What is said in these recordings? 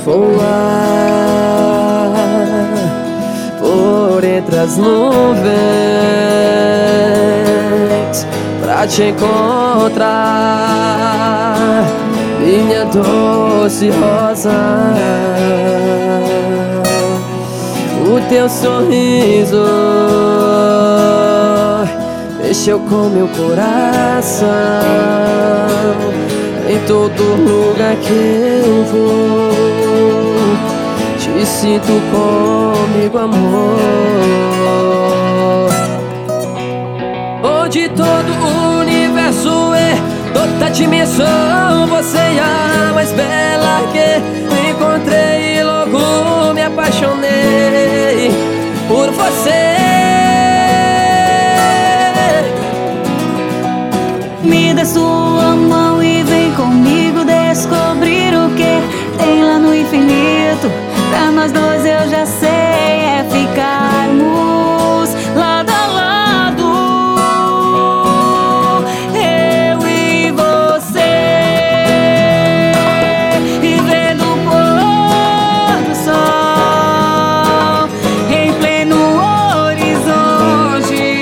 voar por entre as nuvens pra te encontrar, minha doce rosa. O teu sorriso mexeu com meu coração. Em todo lugar que eu vou, te sinto comigo, amor. Onde todo o universo é outra dimensão, você é a mais bela que encontrei e logo me apaixonei por você. Me dê sua mão e vem comigo descobrir o que tem lá no infinito. Pra nós dois eu já sei, é ficarmos lado a lado, eu e você, e vendo o pôr do sol em pleno horizonte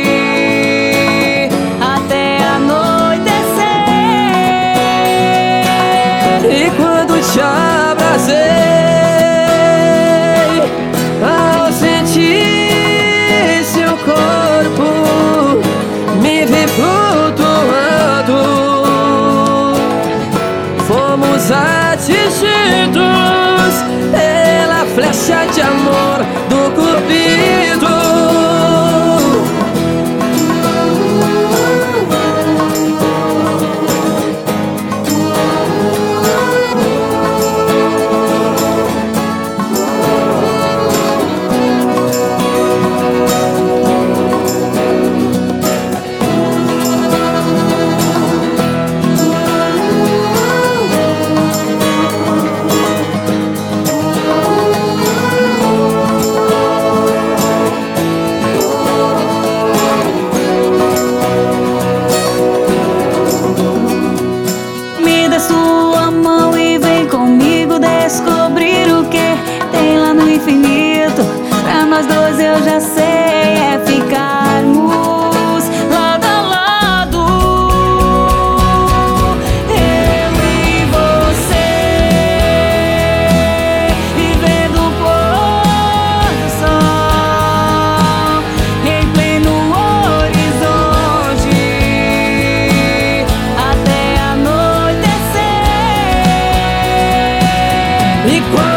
até a anoitecer. E quando te abracei, ao sentir seu corpo, me vi flutuando. Fomos atingidos pela flecha de amor do Cupido. Sua mão e vem comigo descobrir o que tem lá no infinito. Pra nós dois eu já sei, é ficarmos lado a lado, eu e você, e vendo o pôr do sol em pleno horizonte até a noite. E quando